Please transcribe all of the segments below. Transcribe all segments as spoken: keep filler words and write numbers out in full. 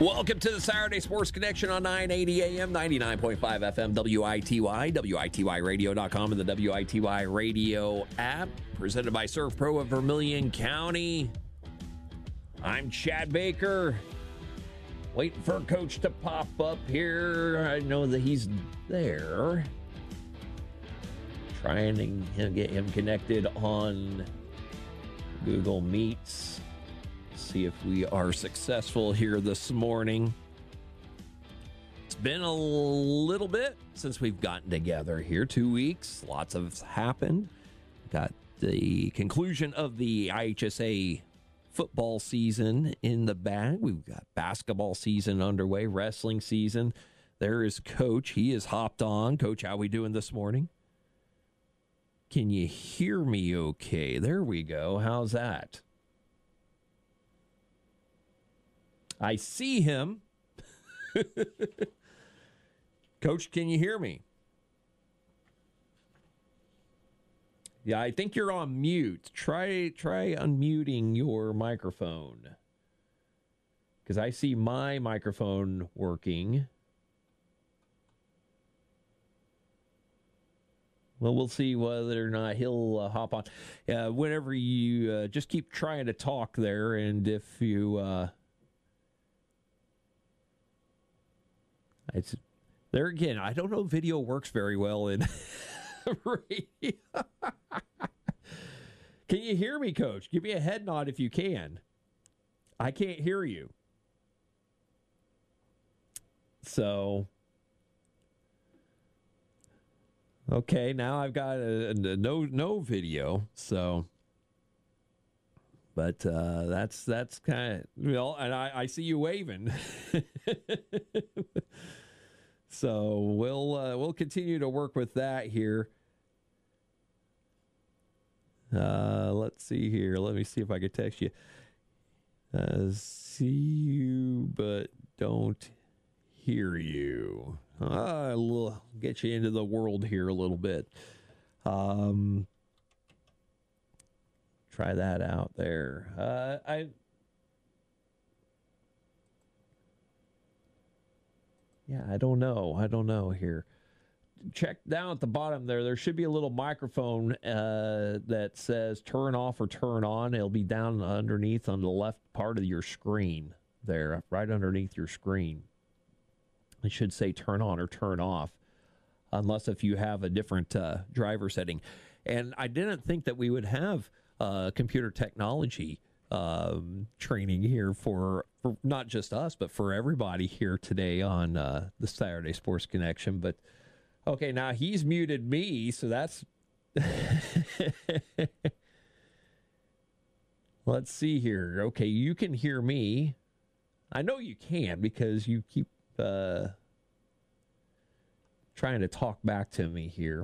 Welcome to the Saturday Sports Connection on nine eighty A M, ninety-nine point five F M, W I T Y, W I T Y radio dot com, and the W I T Y radio app, presented by ServPro of Vermilion County. I'm Chad Baker, waiting for a coach to pop up here. I know that he's there. Trying to get him connected on Google Meets. See if we are successful here this morning. It's been a little bit since we've gotten together here. Two weeks. Lots of happened. Got the conclusion of the I H S A football season in the bag. We've got basketball season underway, wrestling season. There is Coach. He is hopped on. Coach, how we doing this morning? Can you hear me okay? There we go. How's that? I see him. Coach, can you hear me? Yeah, I think you're on mute. Try try unmuting your microphone. Because I see my microphone working. Well, we'll see whether or not he'll uh, hop on. Uh, whenever you uh, just keep trying to talk there, and if you... Uh, It's, there again, I don't know if video works very well in radio. Can you hear me, Coach? Give me a head nod if you can. I can't hear you. So, okay, now I've got a, a no no video. So, but uh, that's that's kind of, well, and I, I see you waving. So we'll uh, we'll continue to work with that here. Uh, let's see here. Let me see if I can text you. Uh, see you, but don't hear you. Uh, we'll get you into the world here a little bit. Um, try that out there. Uh, I. Yeah, I don't know. I don't know here. Check down at the bottom there. There should be a little microphone uh, that says turn off or turn on. It'll be down underneath on the left part of your screen there, right underneath your screen. It should say turn on or turn off, unless if you have a different uh, driver setting. And I didn't think that we would have uh, computer technology Um, training here for, for not just us, but for everybody here today on uh, the Saturday Sports Connection. But, okay, now he's muted me, so that's... Let's see here. Okay, you can hear me. I know you can because you keep uh, trying to talk back to me here.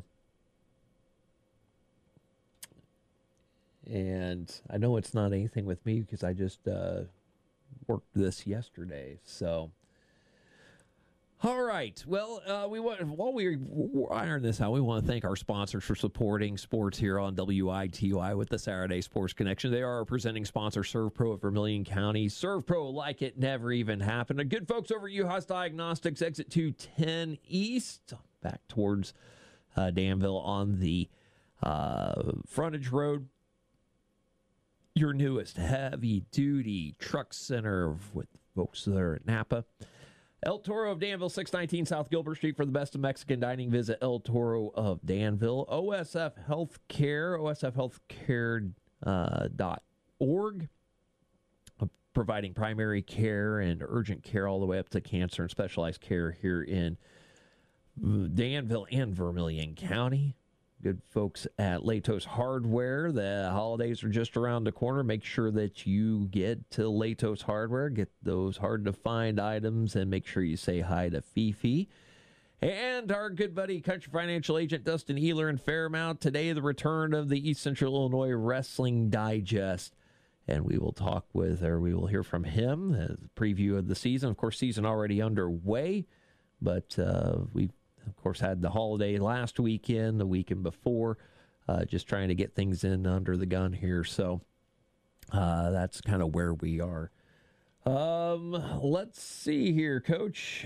And I know it's not anything with me because I just uh, worked this yesterday. So, all right. Well, uh, we want while we iron this out, we want to thank our sponsors for supporting sports here on W I T Y with the Saturday Sports Connection. They are our presenting sponsor, ServPro of Vermilion County. ServPro like it never even happened. The good folks over at U-Haas Diagnostics, exit two ten East, back towards uh, Danville on the uh, frontage road. Your newest heavy-duty truck center with folks there at Napa. El Toro of Danville, six nineteen South Gilbert Street. For the best of Mexican dining, visit El Toro of Danville. O S F Healthcare, O S F healthcare dot org, providing primary care and urgent care all the way up to cancer and specialized care here in Danville and Vermilion County. Good folks at Latos Hardware. The holidays are just around the corner. Make sure that you get to Latos Hardware, get those hard-to-find items, and make sure you say hi to Fifi. And our good buddy, country financial agent Dustin Ehler in Fairmount. Today, the return of the East Central Illinois Wrestling Digest. And we will talk with, or we will hear from him, as a preview of the season. Of course, season already underway, but uh, we've of course, had the holiday last weekend, the weekend before, uh, just trying to get things in under the gun here. So uh, that's kind of where we are. Um, let's see here, Coach.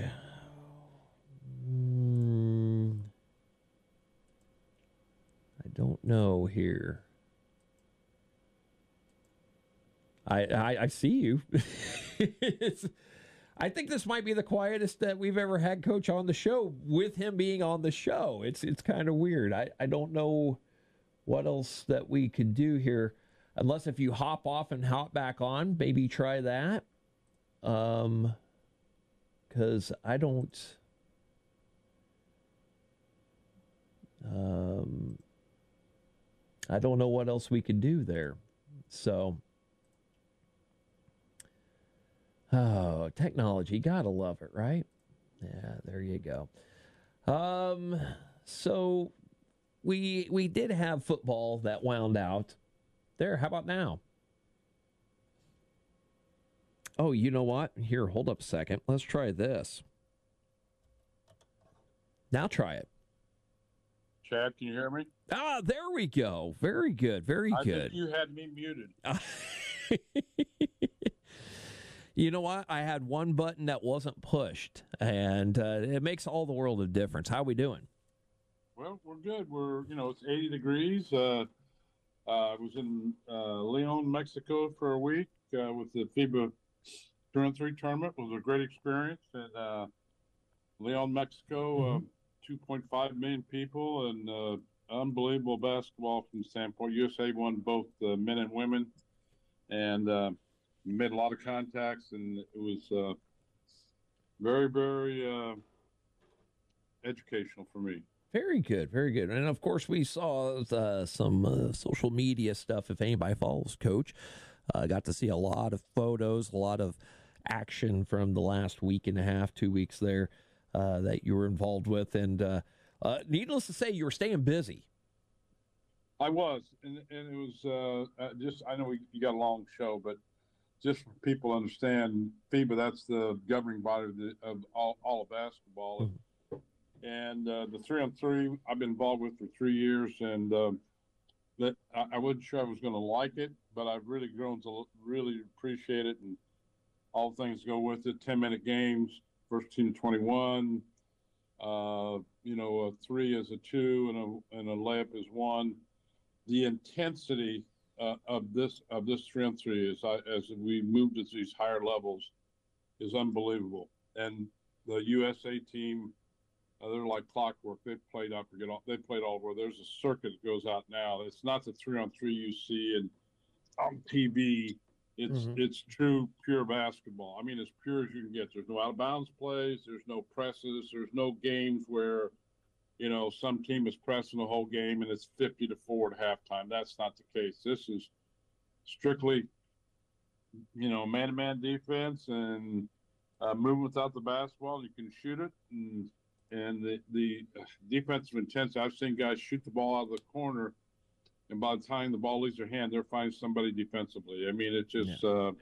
Mm, I don't know here. I I, I see you. It's, I think this might be the quietest that we've ever had Coach on the show with him being on the show. It's it's kind of weird. I, I don't know what else that we could do here, unless if you hop off and hop back on, maybe try that. Um, because I don't. Um, I don't know what else we could do there. So, oh, technology, gotta love it, right? Yeah, there you go. Um, so we we did have football that wound out. There, how about now? Oh, you know what? Here, hold up a second. Let's try this. Now try it. Chad, can you hear me? Ah, there we go. Very good. Very I good. think you had me muted. You know what? I had one button that wasn't pushed, and uh, it makes all the world of difference. How we doing? Well, we're good. We're, you know, it's eighty degrees. Uh, uh, I was in uh, Leon, Mexico for a week uh, with the FIBA three on three tournament. It was a great experience. And uh, Leon, Mexico, Mm-hmm. uh, two point five million people, and uh, unbelievable basketball from the standpoint. U S A won both uh, men and women, and uh, made a lot of contacts, and it was uh, very, very uh, educational for me. Very good, very good. And of course, we saw uh, some uh, social media stuff. If anybody follows Coach, uh, got to see a lot of photos, a lot of action from the last week and a half, two weeks there uh, that you were involved with. And uh, uh, needless to say, you were staying busy. I was, and, and it was uh, just, I know we, you got a long show, but just for people to understand, FIBA, that's the governing body of, the, of all, all of basketball. Mm-hmm. And uh, the three on three, I've been involved with for three years, and uh, that I, I wasn't sure I was going to like it, but I've really grown to really appreciate it, and all things go with it. Ten minute games, first team to twenty-one. Uh, you know, a three is a two, and a and a layup is one. The intensity uh, of this of this three on three is uh, as we move to these higher levels is unbelievable, and the U S A team. Uh, they're like clockwork. They've played up or get off. They played all over. There's a circuit that goes out now. It's not the three on three you see and on T V. It's mm-hmm. it's true pure basketball. I mean, as pure as you can get. There's no out of bounds plays. There's no presses. There's no games where, you know, some team is pressing the whole game and it's fifty to four at halftime. That's not the case. This is strictly, you know, man to man defense and uh, moving without the basketball. You can shoot it and. And the, the defensive intensity, I've seen guys shoot the ball out of the corner, and by the time the ball leaves their hand, they're finding somebody defensively. I mean, it's just yeah.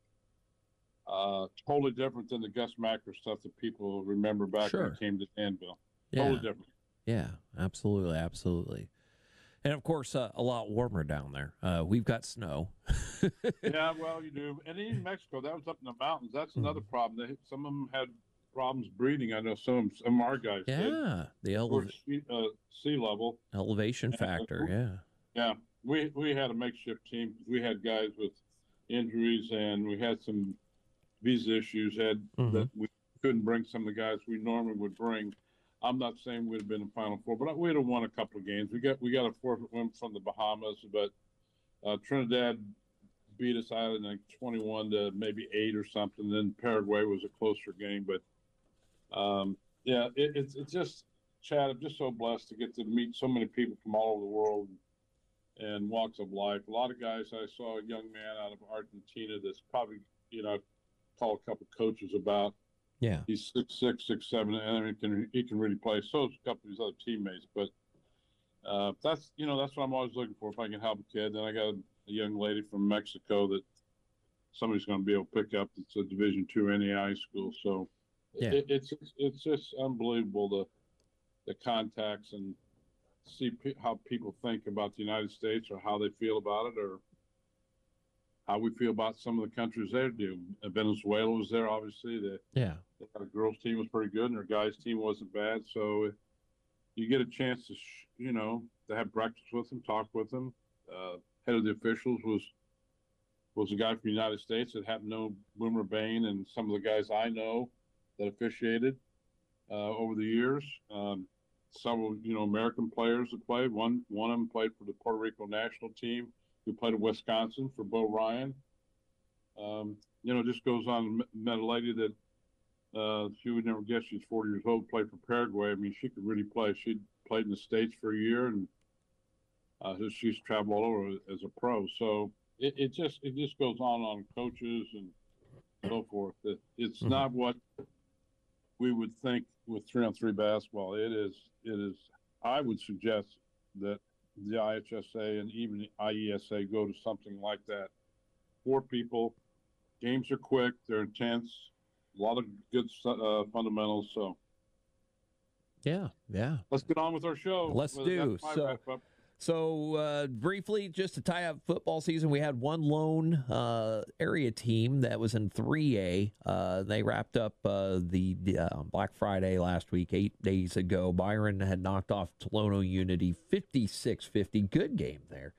uh, uh, totally different than the Gus Macker stuff that people remember back sure. when it came to Danville. Yeah. Totally different. Yeah, absolutely, absolutely. And, of course, uh, a lot warmer down there. Uh, we've got snow. Yeah, well, you do. And in Mexico, that was up in the mountains. That's another mm. problem. They, some of them had problems breathing. I know some some of our guys yeah did. the ele- sea, uh, sea level elevation factor and, yeah yeah we we had a makeshift team. We had guys with injuries, and we had some visa issues had mm-hmm. that we couldn't bring some of the guys we normally would bring. I'm not saying we'd have been in Final Four, but we'd have won a couple of games. We got we got a forfeit win from the Bahamas, but uh, Trinidad beat us out in like twenty-one to maybe eight or something. Then Paraguay was a closer game, but Um, yeah, it, it's it's just, Chad, I'm just so blessed to get to meet so many people from all over the world and walks of life. A lot of guys, I saw a young man out of Argentina that's probably, you know, call a couple coaches about. Yeah. He's six six, six seven, and he can he can really play. So is a couple of his other teammates. But uh, that's, you know, that's what I'm always looking for, if I can help a kid. Then I got a, a young lady from Mexico that somebody's going to be able to pick up. It's a Division two N A I school, so. Yeah. It, it's it's just unbelievable, the the contacts, and see pe- how people think about the United States or how they feel about it or how we feel about some of the countries they do. Venezuela was there, obviously. The, Yeah. the girls' team was pretty good, and their guys' team wasn't bad. So you get a chance to, sh- you know, to have breakfast with them, talk with them. Uh, head of the officials was was a guy from the United States that happened to know Boomer Bain and some of the guys I know that officiated uh, over the years. Um, several, you know, American players that played. One one of them played for the Puerto Rico national team, who played in Wisconsin for Bo Ryan. Um, you know, just goes on. Met a lady that uh, she would never guess she's forty years old, played for Paraguay. I mean, she could really play. She played in the States for a year, and uh, she's traveled all over as a pro. So it, it just it just goes on on coaches and so forth. It, it's mm-hmm. not what we would think with three on three basketball. It is. It is. I would suggest that the I H S A and even the I E S A go to something like that. Four people. Games are quick. They're intense. A lot of good uh, fundamentals. So, yeah, yeah. Let's get on with our show. Let's well, do so. So uh, briefly, just to tie up football season, we had one lone uh, area team that was in three A. Uh, they wrapped up uh, the uh, Black Friday last week, eight days ago. Byron had knocked off Tolono Unity fifty-six fifty. Good game there.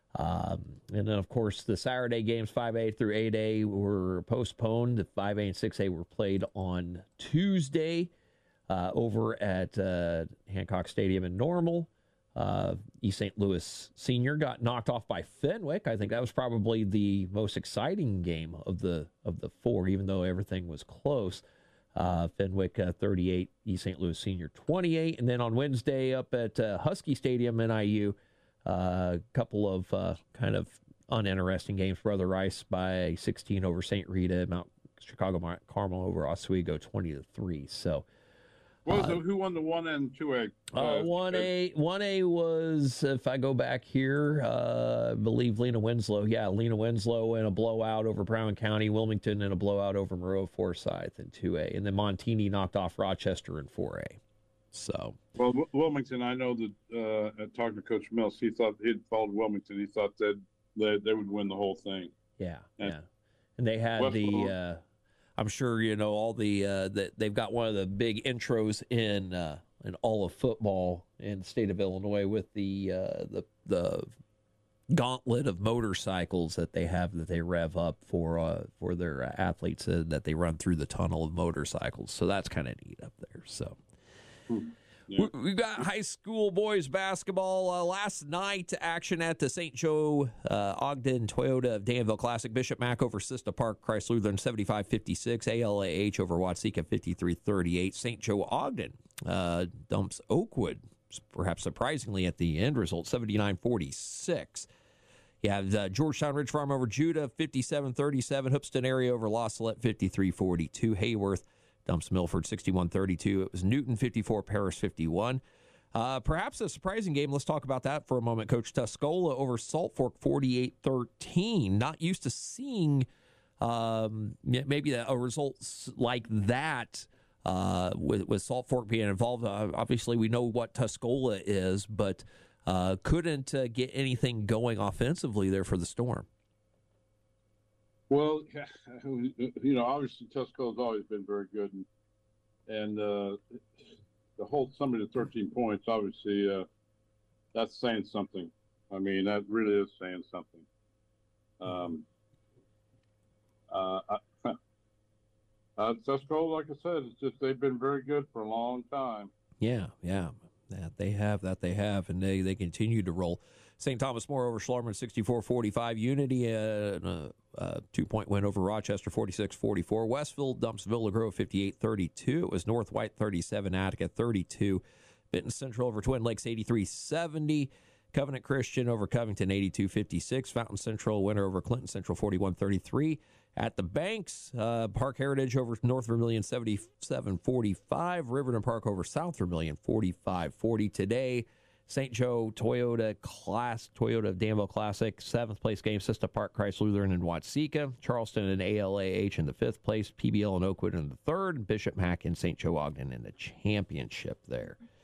Um, and then, of course, the Saturday games, five A through eight A, were postponed. The five A and six A were played on Tuesday uh, over at uh, Hancock Stadium in Normal. Uh, East Saint Louis Senior got knocked off by Fenwick. I think that was probably the most exciting game of the of the four, even though everything was close. Uh, Fenwick uh, thirty-eight, East Saint Louis Senior twenty-eight. And then on Wednesday up at uh, Husky Stadium, N I U, a uh, couple of uh, kind of uninteresting games. Brother Rice by sixteen over Saint Rita, Mount Chicago Carmel over Oswego twenty to three. So, What was uh, the, who won the one and two A? Uh, one A, one A was, if I go back here, uh, I believe Lena Winslow. Yeah, Lena Winslow in a blowout over Brown County, Wilmington in a blowout over Moreau Forsyth in two A, and then Montini knocked off Rochester in four A. So, well, Wilmington, I know that uh, at talking to Coach Mills, he thought he'd followed Wilmington. He thought that they, they would win the whole thing. Yeah, and yeah, and they had Westlaw. the. Uh, I'm sure you know all the uh, that they've got one of the big intros in uh, in all of football in the state of Illinois with the uh, the the gauntlet of motorcycles that they have that they rev up for uh, for their uh, athletes uh, that they run through the tunnel of motorcycles. So that's kind of neat up there. So. Hmm. Yeah. We've got high school boys basketball. Uh, last night, action at the Saint Joe uh, Ogden Toyota of Danville Classic. Bishop Mack over Sista Park Christ Lutheran seventy-five fifty-six. A L A H over Watseka fifty-three thirty-eight. Saint Joe Ogden uh, dumps Oakwood, perhaps surprisingly at the end result, seventy-nine forty-six. You have uh, Georgetown Ridge Farm over Judah fifty-seven thirty-seven. Hoopston area over La Salette fifty-three forty-two. Hayworth dumps Milford sixty-one thirty-two. It was Newton fifty-four, Paris fifty-one. Uh, perhaps a surprising game. Let's talk about that for a moment, Coach. Tuscola over Salt Fork forty-eight thirteen. Not used to seeing um, maybe a result like that uh, with, with Salt Fork being involved. Uh, obviously, we know what Tuscola is, but uh, couldn't uh, get anything going offensively there for the Storm. Well, you know, obviously Tuscola's always been very good, and, and uh, the whole somebody to thirteen points, obviously, uh, that's saying something. I mean, that really is saying something. Um, uh, uh, Tuscola, like I said, it's just they've been very good for a long time. Yeah, yeah, that they have, that they have, and they, they continue to roll. Saint Thomas More over Schlarman sixty-four forty-five. Unity, uh, a, a two-point win over Rochester forty-six forty-four. Westville dumps Villa Grove fifty-eight thirty-two. It was North White thirty-seven, Attica thirty-two. Benton Central over Twin Lakes eighty-three seventy. Covenant Christian over Covington eighty-two fifty-six. Fountain Central winner over Clinton Central forty-one thirty-three. At the Banks, uh, Park Heritage over North Vermilion seventy-seven forty-five. Riverton Park over South Vermilion forty-five forty. Today, Saint Joe Toyota Class Toyota of Danville Classic, seventh place game. Sista Park Christ Lutheran and Watseka. Charleston and A L A H in the fifth place. P B L and Oakwood in the third. Bishop Mack and Saint Joe Ogden in the championship there.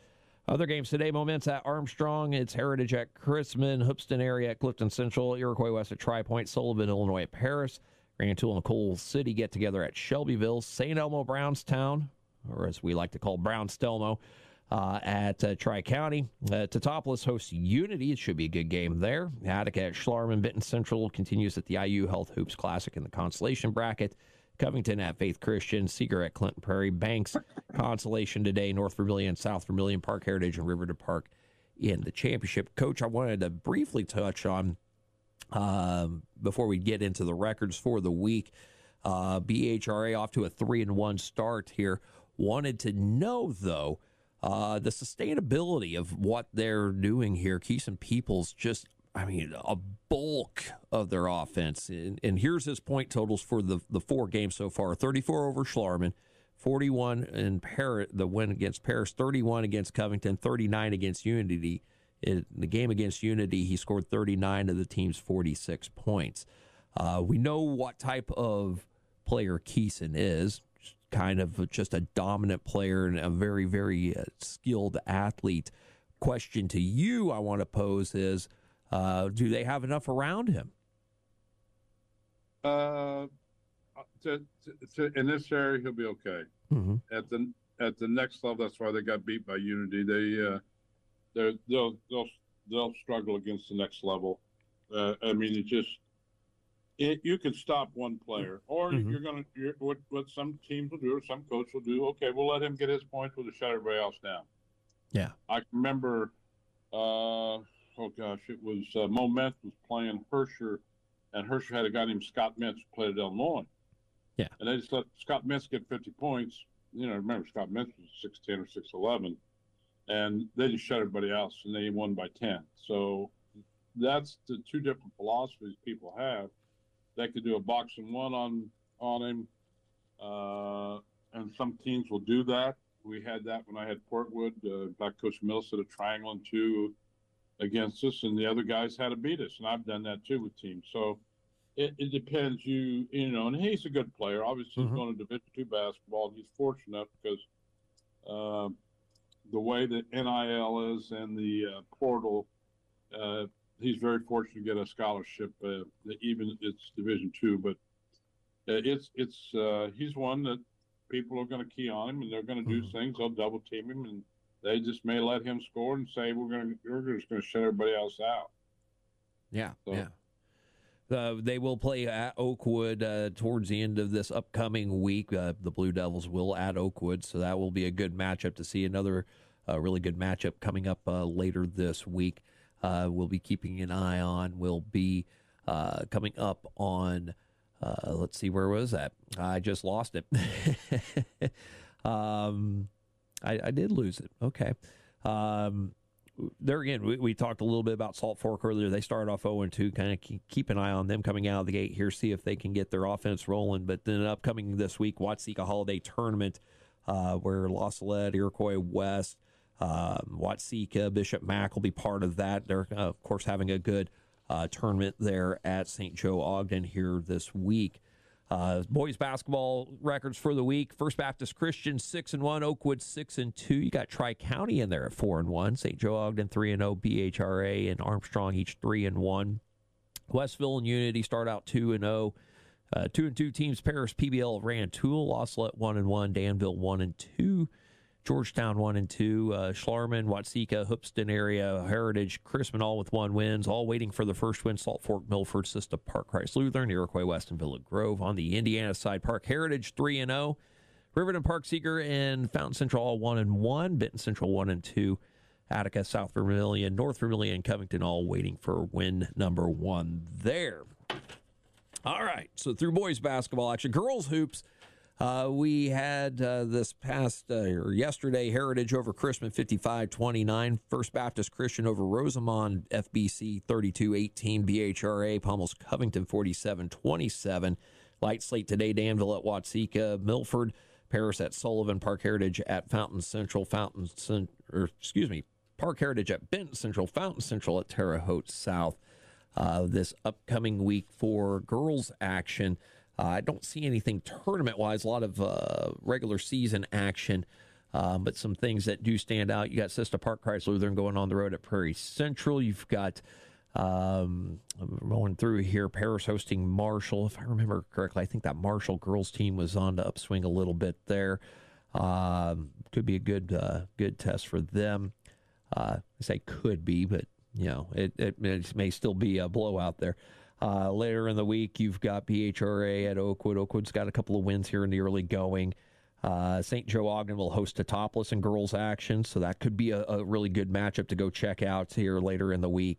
Other games today, Moments at Armstrong. It's Heritage at Chrisman, Hoopeston area at Clifton Central, Iroquois West at Tri-Point, Sullivan, Illinois at Paris, Grand Tool and Coal City get together at Shelbyville, Saint Elmo, Brownstown, or as we like to call Brownstelmo, uh, at uh, Tri-County. Uh, Teutopolis hosts Unity. It should be a good game there. Attica at Schlarman, Benton Central continues at the I U Health Hoops Classic in the consolation bracket. Covington at Faith Christian, Seeger at Clinton Prairie, Banks, Consolation today, North Vermilion, South Vermilion, Park Heritage, and Riverton Park in the championship. Coach, I wanted to briefly touch on, um, before we get into the records for the week, uh, B H R A off to a three and one start here. Wanted to know, though, uh, the sustainability of what they're doing here. Keeson Peoples just, I mean, a bulk of their offense. And, and here's his point totals for the, the four games so far. thirty-four over Schlarman, forty-one in Paris, the win against Paris, thirty-one against Covington, thirty-nine against Unity. In the game against Unity, he scored thirty-nine of the team's forty-six points. Uh, we know what type of player Keeson is, kind of just a dominant player and a very, very uh, skilled athlete. Question to you I want to pose is, Uh, do they have enough around him? Uh, to, to, to, in this area, he'll be okay. Mm-hmm. At the at the next level, that's why they got beat by Unity. They uh, they they'll they'll they'll struggle against the next level. Uh, I mean, it just it, you can stop one player, or mm-hmm. you're gonna you're, what what some teams will do, or some coach will do. Okay, we'll let him get his points. We'll just shut everybody else down. Yeah, I remember. Uh, Oh, gosh, it was uh, Mo Mentz was playing Hersher, and Hersher had a guy named Scott Mentz who played at Illinois. Yeah. And they just let Scott Mentz get fifty points. You know, remember, Scott Mentz was six ten or six eleven, and they just shut everybody else, and they won by ten. So that's the two different philosophies people have. They could do a boxing one on, on him, uh, and some teams will do that. We had that when I had Portwood. Uh, in fact, Coach Mills did a triangle and two against us, and the other guys had to beat us, and I've done that too with teams. So it, it depends, you you know. And he's a good player. Obviously, mm-hmm. he's going to Division two basketball, and he's fortunate enough because uh, the way that N I L is and the uh, portal, uh, he's very fortunate to get a scholarship. Uh, even it's Division two, but uh, it's it's uh, he's one that people are going to key on him, and they're going to do mm-hmm. things. They'll double team him, and they just may let him score and say we're going to we're just going to shut everybody else out. Yeah, so. yeah. Uh, they will play at Oakwood uh, towards the end of this upcoming week. Uh, the Blue Devils will at Oakwood, so that will be a good matchup to see. Another uh, really good matchup coming up uh, later this week. Uh, we'll be keeping an eye on. Will be uh, coming up on. Uh, let's see, where was that? I just lost it. um. I, I did lose it. Okay. Um, there again, we, we talked a little bit about Salt Fork earlier. They started off oh and two. Kind of keep, keep an eye on them coming out of the gate here, see if they can get their offense rolling. But then upcoming this week, Watseka Holiday Tournament, uh, where La Salette, Iroquois West, um, Watseka, Bishop Mack will be part of that. They're, uh, of course, having a good uh, tournament there at Saint Joe Ogden here this week. Uh, boys basketball records for the week: First Baptist Christian six and one, Oakwood six and two. You got Tri County in there at four and one, Saint Joe Ogden three and zero, B H R A and Armstrong each three and one. Westville and Unity start out two and zero. Uh, two and two teams: Paris, P B L, Rantoul, La Salette one and one, Danville one and two, Georgetown one and two, uh, Schlarman, Watseka, Hoopeston area, Heritage, Chrisman all with one wins, all waiting for the first win. Salt Fork, Milford, Sista, Park, Christ Lutheran, Iroquois West, and Villa Grove. On the Indiana side, Park Heritage three and zero, Riverton, Park, Seeger, and Fountain Central all one and one, Benton Central one and two, Attica, South Vermilion, North Vermilion, and Covington all waiting for win number one there. All right, so through boys basketball action, girls hoops. Uh, we had uh, this past, uh, or yesterday, Heritage over Chrisman fifty-five twenty-nine. First Baptist Christian over Rosamond F B C thirty-two eighteen. B H R A Pummels Covington forty-seven twenty-seven. Light slate today, Danville at Watseka, Milford, Paris at Sullivan, Park Heritage at Fountain Central, Fountain Cent- or excuse me, Park Heritage at Benton Central, Fountain Central at Terre Haute South. Uh, this upcoming week for girls action. Uh, I don't see anything tournament-wise, a lot of uh, regular season action Um, but some things that do stand out. You got Sista Park Christ Lutheran going on the road at Prairie Central. You've got, um, I'm going through here, Paris hosting Marshall. If I remember correctly, I think that Marshall girls team was on the upswing a little bit there. Um, could be a good uh, good test for them. Uh, I say could be, but, you know, it, it, it may still be a blowout there. Uh, later in the week, you've got P H R A at Oakwood. Oakwood's got a couple of wins here in the early going. Uh, Saint Joe Ogden will host a topless in girls action, so that could be a, a really good matchup to go check out here later in the week.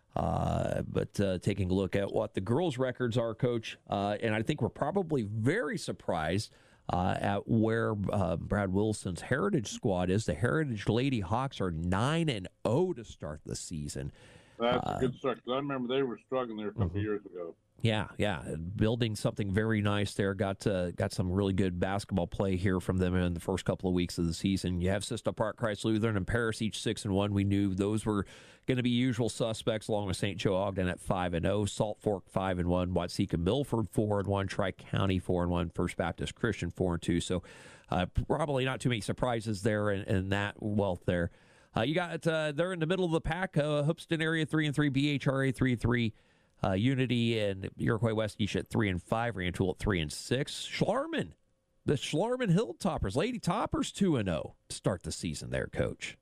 Uh, but uh, taking a look at what the girls' records are, Coach, uh, and I think we're probably very surprised uh, at where uh, Brad Wilson's Heritage squad is. The Heritage Lady Hawks are nine and zero to start the season. That's uh, a good start. I remember they were struggling there a couple mm-hmm. of years ago. Yeah, yeah, building something very nice there. Got uh, got some really good basketball play here from them in the first couple of weeks of the season. You have Sista Park Christ Lutheran and Paris each six and one. We knew those were going to be usual suspects, along with Saint Joe Ogden at five and zero, Salt Fork five and one, Watseka Milford four and one, Tri County four and one, First Baptist Christian four and two. So uh, probably not too many surprises there in, in that wealth there. Uh, you got uh, they're in the middle of the pack. Uh, Hoopeston area three and three, B H R A three and three. Uh, Unity and Iroquois West each at three and five. Rantoul at three and six. Schlarman, the Schlarman Hilltoppers, Lady Toppers two and zero to start the season. There, Coach.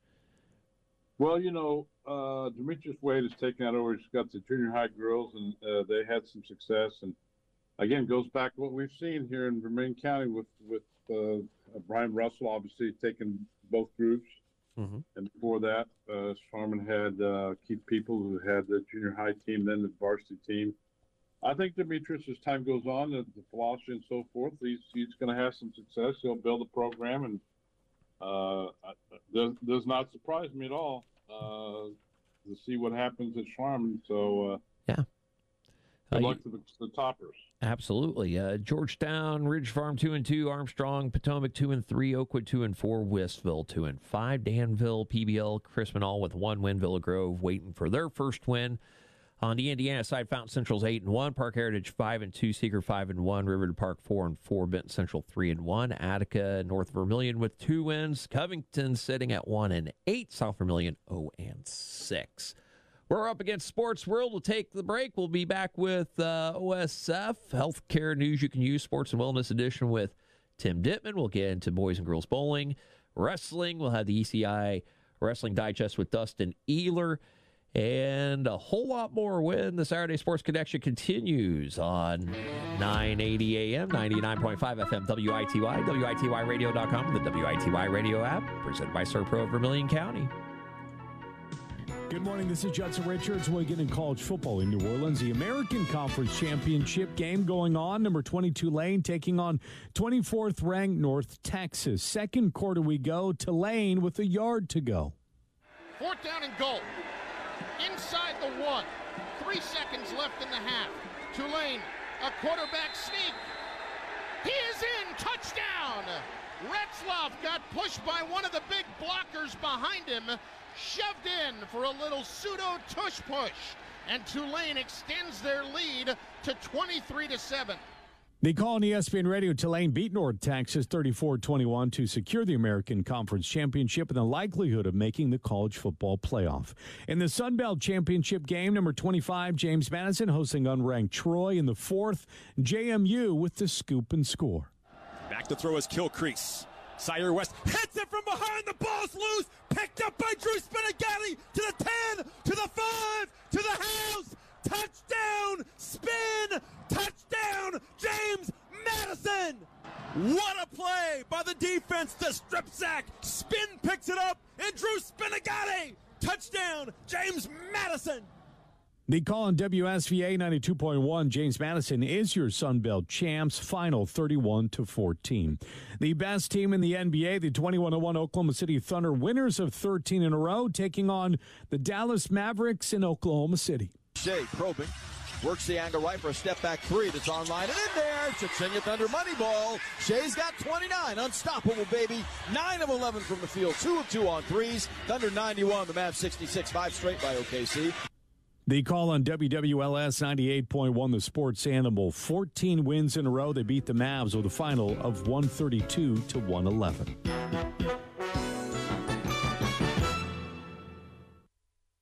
Well, you know, uh, Demetrius Wade has taken that over. He's got the junior high girls, and uh, they had some success. And again, goes back to what we've seen here in Vermilion County with with uh, Brian Russell, obviously taking both groups. Mm-hmm. And before that, uh, Schlarman had uh, Keith People, who had the junior high team, then the varsity team. I think Demetrius, as time goes on, the, the philosophy and so forth, he's he's going to have some success. He'll build a program, and uh, does does not surprise me at all uh, to see what happens at Schlarman. So uh, yeah, good uh, luck you, to the, the toppers. Absolutely. Uh, Georgetown, Ridge Farm two and two, Armstrong, Potomac two and three, Oakwood two and four, Westville two and five, Danville, P B L, Crispin all with one win, Villa Grove waiting for their first win. On the Indiana side, Fountain Central's eight and one, Park Heritage five and two, Seeger five and one, River Park four and four, Benton Central three and one, Attica, North Vermilion with two wins, Covington sitting at one and eight, South Vermilion zero and six. We're up against Sports World. We'll take the break. We'll be back with uh, O S F, healthcare news you can use, Sports and Wellness Edition with Tim Dittman. We'll get into boys and girls bowling, wrestling. We'll have the E C I Wrestling Digest with Dustin Ehler, and a whole lot more when the Saturday Sports Connection continues on nine eighty A M, ninety-nine point five F M, W I T Y, W I T Y radio dot com, the W I T Y radio app, presented by Serpro of Vermilion County. Good morning, this is Judson Richards. We're getting college football in New Orleans. The American Conference Championship game going on. Number twenty, Tulane taking on twenty-fourth ranked North Texas. Second quarter we go. Tulane with a yard to go. Fourth down and goal. Inside the one. Three seconds left in the half. Tulane, a quarterback sneak. He is in. Touchdown. Retzloff got pushed by one of the big blockers behind him. Shoved in for a little pseudo tush push, and Tulane extends their lead to twenty-three to seven. They call on E S P N Radio. Tulane beat North Texas thirty-four twenty-one to secure the American Conference Championship and the likelihood of making the college football playoff. In the Sun Belt Championship game, number twenty-five, James Madison hosting unranked Troy. In the fourth, J M U with the scoop and score. Back to throw is Kilcrease. Sire West hits it from behind. The ball's loose. Picked up by Drew Spinagatti to the ten, to the five, to the house. Touchdown. Spin. Touchdown. James Madison. What a play by the defense. The strip sack. Spin picks it up. And Drew Spinagatti. Touchdown. James Madison. The call on W S V A ninety-two point one. James Madison is your Sun Belt champs. Final thirty-one to fourteen. The best team in the N B A, the twenty-one oh one Oklahoma City Thunder, winners of thirteen in a row, taking on the Dallas Mavericks in Oklahoma City. Shea probing, works the angle right for a step back three that's online and in there. Virginia Thunder money ball. Shea's got twenty-nine. Unstoppable, baby. nine of eleven from the field. two of two on threes. Thunder ninety-one. The Mavs sixty-six. Five straight by O K C. The call on W W L S ninety-eight point one, the sports animal. fourteen wins in a row. They beat the Mavs with a final of one thirty-two to one eleven.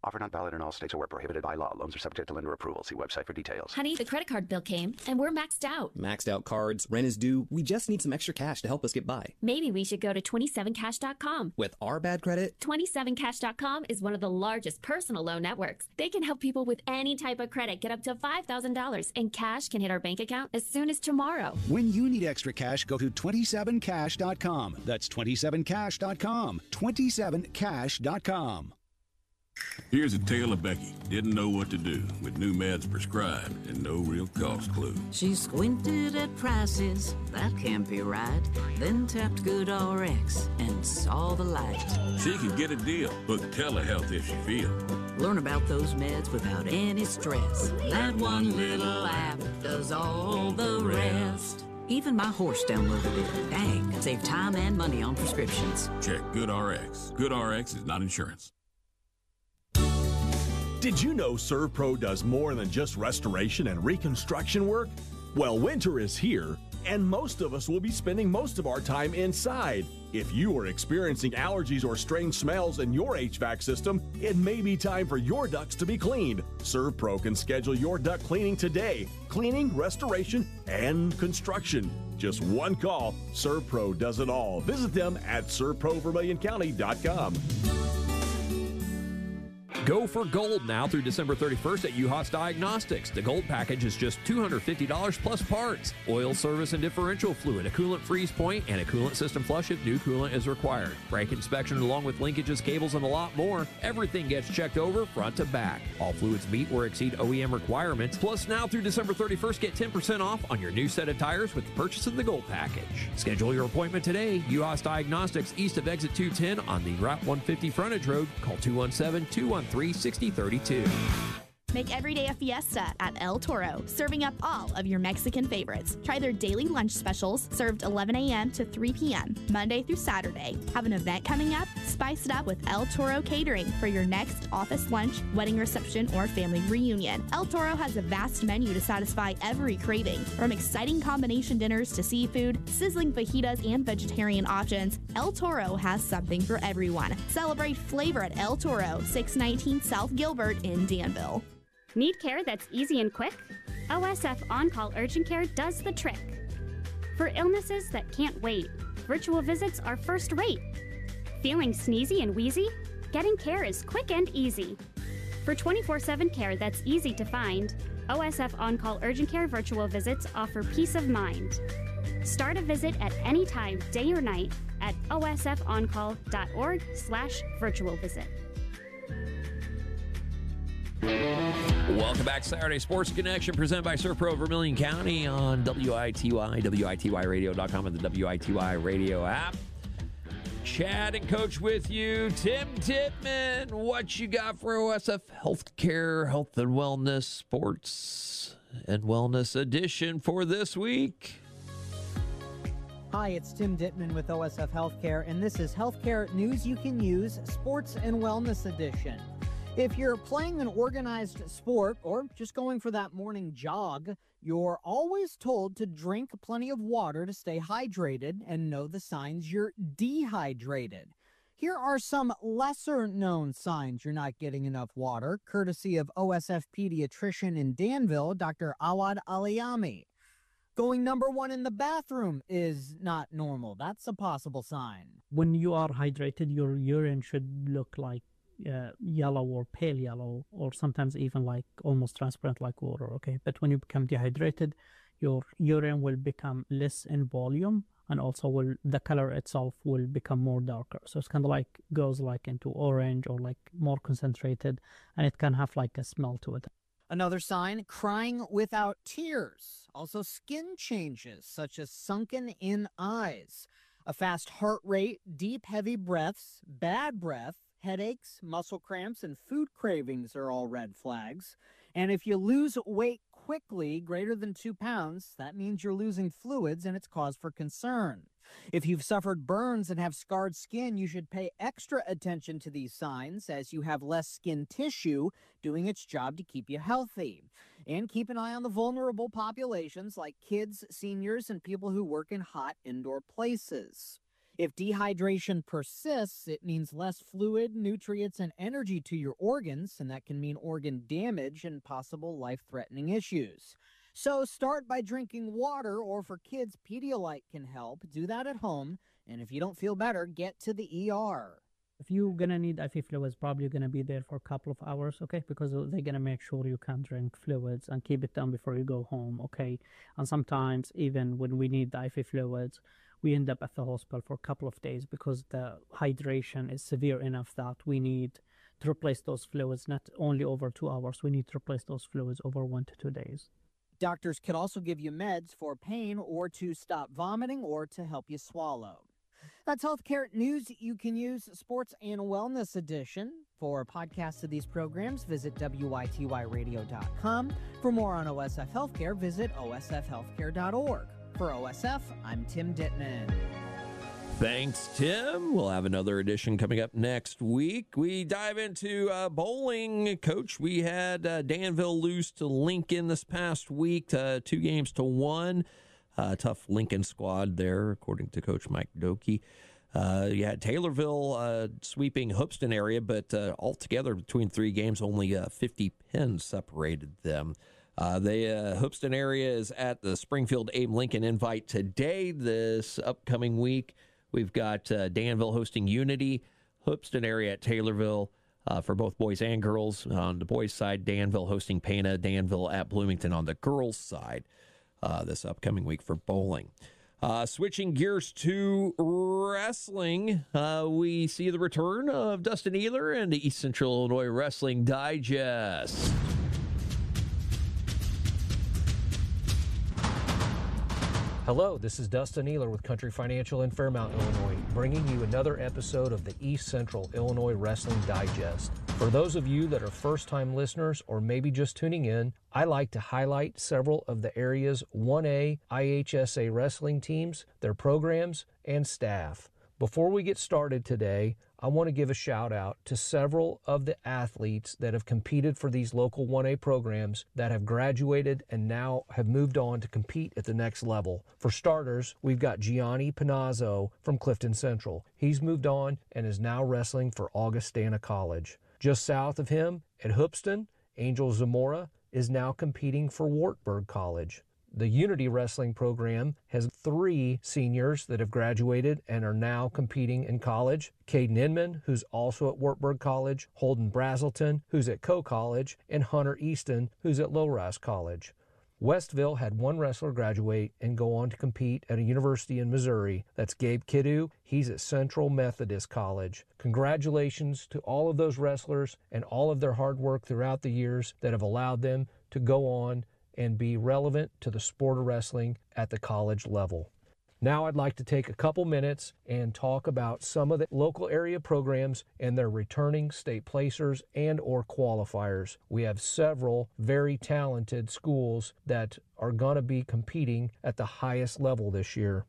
Offer not valid in all states or where prohibited by law. Loans are subject to lender approval. See website for details. Honey, the credit card bill came, and we're maxed out. Maxed out cards, rent is due. We just need some extra cash to help us get by. Maybe we should go to twenty-seven cash dot com. With our bad credit? twenty-seven cash dot com is one of the largest personal loan networks. They can help people with any type of credit get up to five thousand dollars, and cash can hit our bank account as soon as tomorrow. When you need extra cash, go to twenty-seven cash dot com. That's twenty-seven cash dot com. twenty-seven cash dot com. Here's a tale of Becky. Didn't know what to do with new meds prescribed and no real cost clue. She squinted at prices, that can't be right. Then tapped GoodRx and saw the light. She can get a deal. Book telehealth if she feels. Learn about those meds without any stress. That one little app does all the rest. Even my horse downloaded it. Dang, save time and money on prescriptions. Check GoodRx. GoodRx is not insurance. Did you know ServPro does more than just restoration and reconstruction work? Well, winter is here, and most of us will be spending most of our time inside. If you are experiencing allergies or strange smells in your H V A C system, it may be time for your ducts to be cleaned. ServPro can schedule your duct cleaning today. Cleaning, restoration, and construction. Just one call. ServPro does it all. Visit them at serve pro vermilion county dot com. Go for gold now through December thirty-first at U-Haas Diagnostics. The gold package is just two hundred fifty dollars plus parts. Oil, service, and differential fluid, a coolant freeze point, and a coolant system flush if new coolant is required. Brake inspection along with linkages, cables, and a lot more. Everything gets checked over front to back. All fluids meet or exceed O E M requirements. Plus now through December thirty-first, get ten percent off on your new set of tires with the purchase of the gold package. Schedule your appointment today. U-Haas Diagnostics east of exit two ten on the Route one fifty frontage road. Call two one seven, two one three, six zero three two. Make every day a fiesta at El Toro, serving up all of your Mexican favorites. Try their daily lunch specials, served eleven a.m. to three p.m., Monday through Saturday. Have an event coming up? Spice it up with El Toro Catering for your next office lunch, wedding reception, or family reunion. El Toro has a vast menu to satisfy every craving. From exciting combination dinners to seafood, sizzling fajitas, and vegetarian options, El Toro has something for everyone. Celebrate flavor at El Toro, six nineteen South Gilbert in Danville. Need care that's easy and quick? O S F On-Call Urgent Care does the trick. For illnesses that can't wait, virtual visits are first rate. Feeling sneezy and wheezy? Getting care is quick and easy. For twenty-four seven care that's easy to find, O S F On-Call Urgent Care virtual visits offer peace of mind. Start a visit at any time, day or night, at O S F on call dot org slash virtual visit. Welcome back, Saturday Sports Connection, presented by ServPro Vermilion County on W I T Y, W I T Y radio dot com, and the W I T Y radio app. Chad and Coach with you. Tim Titman, what you got for O S F Healthcare, Health and Wellness, Sports and Wellness Edition for this week? Hi, it's Tim Dittman with O S F Healthcare, and this is Healthcare News You Can Use, Sports and Wellness Edition. If you're playing an organized sport or just going for that morning jog, you're always told to drink plenty of water to stay hydrated and know the signs you're dehydrated. Here are some lesser-known signs you're not getting enough water, courtesy of O S F pediatrician in Danville, Doctor Awad Aliyami. Going number one in the bathroom is not normal. That's a possible sign. When you are hydrated, your urine should look like Uh, yellow or pale yellow, or sometimes even like almost transparent like water, okay? But when you become dehydrated, your urine will become less in volume, and also will the color itself will become more darker. So it's kind of like goes like into orange or like more concentrated, and it can have like a smell to it. Another sign, crying without tears. Also skin changes, such as sunken in eyes. A fast heart rate, deep heavy breaths, bad breath, headaches, muscle cramps, and food cravings are all red flags. And if you lose weight quickly, greater than two pounds, that means you're losing fluids and it's cause for concern. If you've suffered burns and have scarred skin, you should pay extra attention to these signs as you have less skin tissue doing its job to keep you healthy. And keep an eye on the vulnerable populations like kids, seniors, and people who work in hot indoor places. If dehydration persists, it means less fluid, nutrients, and energy to your organs, and that can mean organ damage and possible life-threatening issues. So start by drinking water, or for kids, Pedialyte can help. Do that at home, and if you don't feel better, get to the E R. If you're going to need I V fluids, probably going to be there for a couple of hours, okay? Because they're going to make sure you can drink fluids and keep it down before you go home, okay? And sometimes, even when we need the I V fluids, we end up at the hospital for a couple of days because the hydration is severe enough that we need to replace those fluids, not only over two hours. We need to replace those fluids over one to two days. Doctors could also give you meds for pain or to stop vomiting or to help you swallow. That's healthcare news you can use, sports and wellness edition. For podcasts of these programs, visit W I T Y radio dot com. For more on O S F Healthcare, visit O S F healthcare dot org. For O S F, I'm Tim Dittman. Thanks, Tim. We'll have another edition coming up next week. We dive into uh, bowling. Coach, we had uh, Danville lose to Lincoln this past week, uh, two games to one. Uh, tough Lincoln squad there, according to Coach Mike Doki. Uh, you had Taylorville uh, sweeping Hoopeston area, but uh, altogether between three games, only uh, fifty pins separated them. Uh, the uh, Hoopeston area is at the Springfield Abe Lincoln Invite today. This upcoming week, we've got uh, Danville hosting Unity, Hoopeston area at Taylorville uh, for both boys and girls. On the boys' side, Danville hosting Pana, Danville at Bloomington on the girls' side uh, this upcoming week for bowling. Uh, switching gears to wrestling, uh, we see the return of Dustin Ehler and the East Central Illinois Wrestling Digest. Hello, this is Dustin Ehler with Country Financial in Fairmount, Illinois, bringing you another episode of the East Central Illinois Wrestling Digest. For those of you that are first-time listeners or maybe just tuning in, I like to highlight several of the area's one A I H S A wrestling teams, their programs, and staff. Before we get started today, I want to give a shout out to several of the athletes that have competed for these local one A programs that have graduated and now have moved on to compete at the next level. For starters, we've got Gianni Panazzo from Clifton Central. He's moved on and is now wrestling for Augustana College. Just south of him, at Hoopeston, Angel Zamora is now competing for Wartburg College. The Unity Wrestling program has three seniors that have graduated and are now competing in college. Caden Inman, who's also at Wartburg College, Holden Brazelton, who's at Coe College, and Hunter Easton, who's at Loras College. Westville had one wrestler graduate and go on to compete at a university in Missouri. That's Gabe Kiddu. He's at Central Methodist College. Congratulations to all of those wrestlers and all of their hard work throughout the years that have allowed them to go on and be relevant to the sport of wrestling at the college level. Now I'd like to take a couple minutes and talk about some of the local area programs and their returning state placers and or qualifiers. We have several very talented schools that are going to be competing at the highest level this year.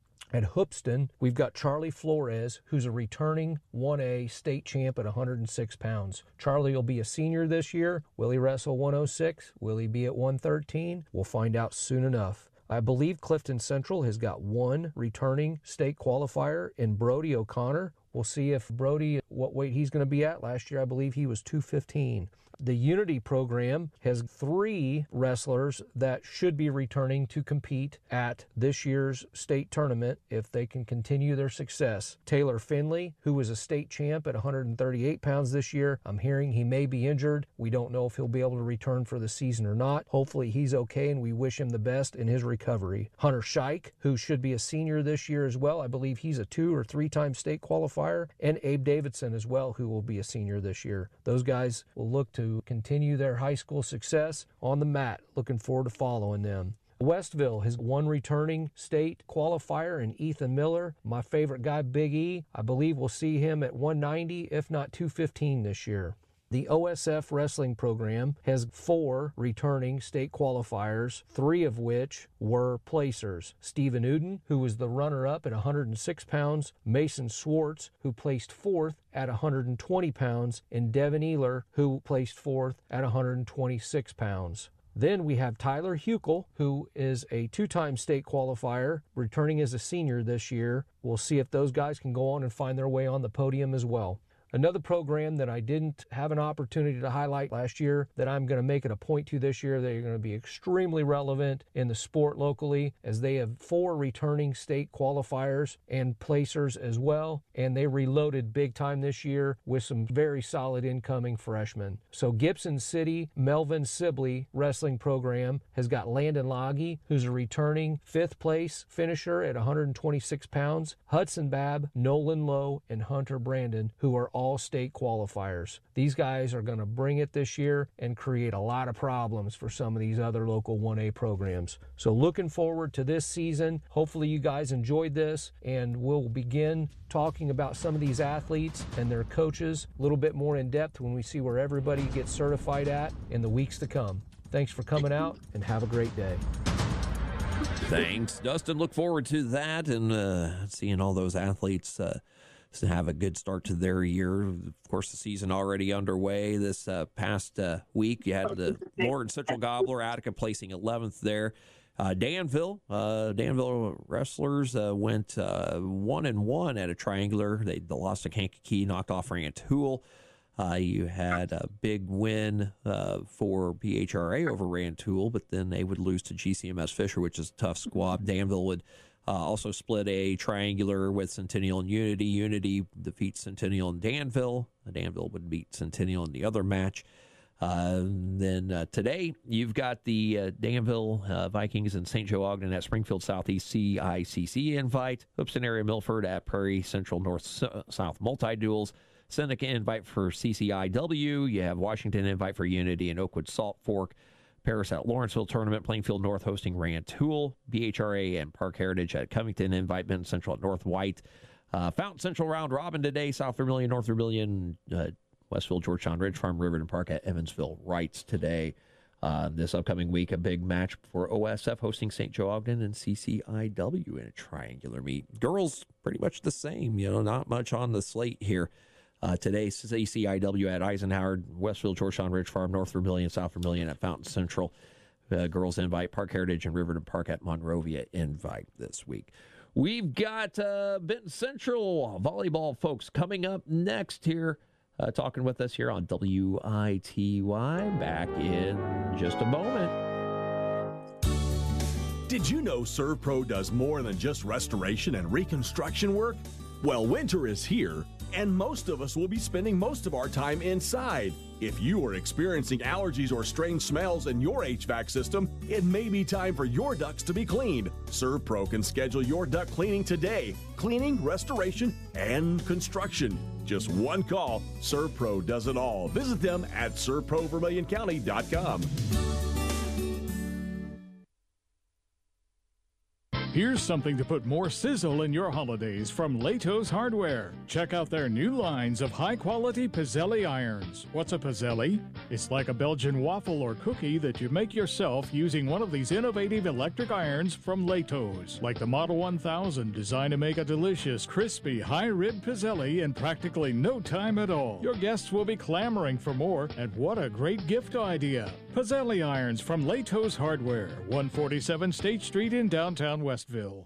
At Hoopeston, we've got Charlie Flores, who's a returning one A state champ at one hundred six pounds. Charlie will be a senior this year. Will he wrestle one oh six? Will he be at one thirteen? We'll find out soon enough. I believe Clifton Central has got one returning state qualifier in Brody O'Connor. We'll see if Brody, what weight he's going to be at. Last year, I believe he was two fifteen. The Unity program has three wrestlers that should be returning to compete at this year's state tournament if they can continue their success. Taylor Finley, who was a state champ at one hundred thirty-eight pounds this year. I'm hearing he may be injured. We don't know if he'll be able to return for the season or not. Hopefully he's okay, and we wish him the best in his recovery. Hunter Scheich, who should be a senior this year as well. I believe he's a two or three-time state qualifier. And Abe Davidson as well, who will be a senior this year. Those guys will look to continue their high school success on the mat. Looking forward to following them. Westville has one returning state qualifier in Ethan Miller. My favorite guy, Big E. I believe we'll see him at one ninety, if not two fifteen this year. The O S F wrestling program has four returning state qualifiers, three of which were placers. Stephen Uden, who was the runner-up at one hundred six pounds, Mason Swartz, who placed fourth at one hundred twenty pounds, and Devin Ehler, who placed fourth at one hundred twenty-six pounds. Then we have Tyler Huckel, who is a two-time state qualifier, returning as a senior this year. We'll see if those guys can go on and find their way on the podium as well. Another program that I didn't have an opportunity to highlight last year that I'm going to make it a point to this year, they're going to be extremely relevant in the sport locally, as they have four returning state qualifiers and placers as well, and they reloaded big time this year with some very solid incoming freshmen. So Gibson City Melvin Sibley wrestling program has got Landon Loggy, who's a returning fifth place finisher at one hundred twenty-six pounds, Hudson Babb, Nolan Lowe, and Hunter Brandon, who are all state qualifiers. These guys are going to bring it this year and create a lot of problems for some of these other local one A programs. So looking forward to this season. Hopefully you guys enjoyed this, and we'll begin talking about some of these athletes and their coaches a little bit more in depth when we see where everybody gets certified at in the weeks to come. Thanks for coming out, and have a great day. Thanks, Dustin. Look forward to that and uh, seeing all those athletes uh, to have a good start to their year. Of course, the season already underway. This uh, past uh, week, you had the Lawrence Central Gobbler, Attica placing eleventh there. Uh, Danville, uh, Danville wrestlers uh, went uh, one and one at a triangular. They, they lost to Kankakee, knocked off Rantoul. Uh, you had a big win uh, for P H R A over Rantoul, but then they would lose to G C M S Fisher, which is a tough squad. Danville would Uh, also split a triangular with Centennial and Unity. Unity defeats Centennial and Danville. Danville would beat Centennial in the other match. Uh, then uh, today, you've got the uh, Danville uh, Vikings and Saint Joe Ogden at Springfield Southeast C I C C invite. Hoopeston area Milford at Prairie Central North-South multi-duels. Seneca invite for C C I W. You have Washington invite for Unity and Oakwood Salt Fork. Paris at Lawrenceville tournament, Plainfield North hosting Rantoul, B H R A and Park Heritage at Covington, invite Benton Central at North White. Uh, Fountain Central round robin today, South Vermilion, North Vermilion, uh, Westville, Georgetown Ridge Farm, Riverton Park at Evansville Wrights today. Uh, this upcoming week, a big match for O S F hosting Saint Joe Ogden and C C I W in a triangular meet. Girls, pretty much the same, you know, not much on the slate here. Uh, today, C C I W at Eisenhower, Westville, Georgetown Ridge Farm, North Vermilion, South Vermilion at Fountain Central. Uh, girls invite, Park Heritage and Riverton Park at Monrovia invite this week. We've got uh, Benton Central volleyball folks coming up next here, uh, talking with us here on W I T Y. Back in just a moment. Did you know ServPro does more than just restoration and reconstruction work? Well, winter is here, and most of us will be spending most of our time inside. If you are experiencing allergies or strange smells in your H V A C system, it may be time for your ducts to be cleaned. ServPro can schedule your duct cleaning today. Cleaning, restoration, and construction. Just one call. ServPro does it all. Visit them at serv pro vermilion county dot com. Here's something to put more sizzle in your holidays from Lato's Hardware. Check out their new lines of high-quality Pizzelli irons. What's a Pizzelli? It's like a Belgian waffle or cookie that you make yourself using one of these innovative electric irons from Lato's. Like the Model one thousand, designed to make a delicious, crispy, high-rib Pizzelli in practically no time at all. Your guests will be clamoring for more, and what a great gift idea. Pizzelli irons from Lato's Hardware, one forty-seven State Street in downtown Westville.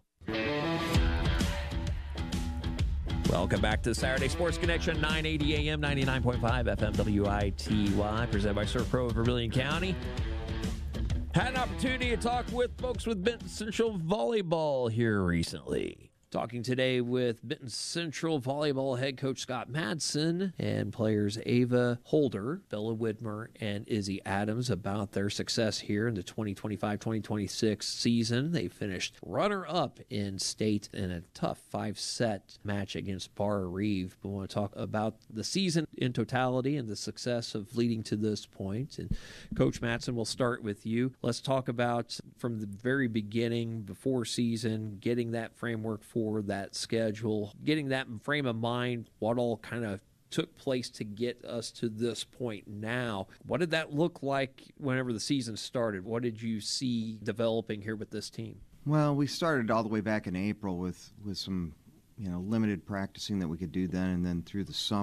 Welcome back to Saturday Sports Connection, nine eighty A M, ninety-nine point five F M W I T Y, presented by ServPro of Vermilion County. Had an opportunity to talk with folks with Benton Central Volleyball here recently. Talking today with Benton Central Volleyball head coach Scott Madsen and players Ava Holder, Bella Widmer, and Izzy Adams about their success here in the twenty twenty-five twenty twenty-six season. They finished runner-up in state in a tough five-set match against Bar Reeve. We want to talk about the season in totality and the success of leading to this point. And Coach Madsen, we'll start with you. Let's talk about from the very beginning, before season, getting that framework for that schedule, getting that frame of mind, what all kind of took place to get us to this point now. What did that look like whenever the season started? What did you see developing here with this team? Well, we started all the way back in April with, with some, you know, limited practicing that we could do then, and then through the summer.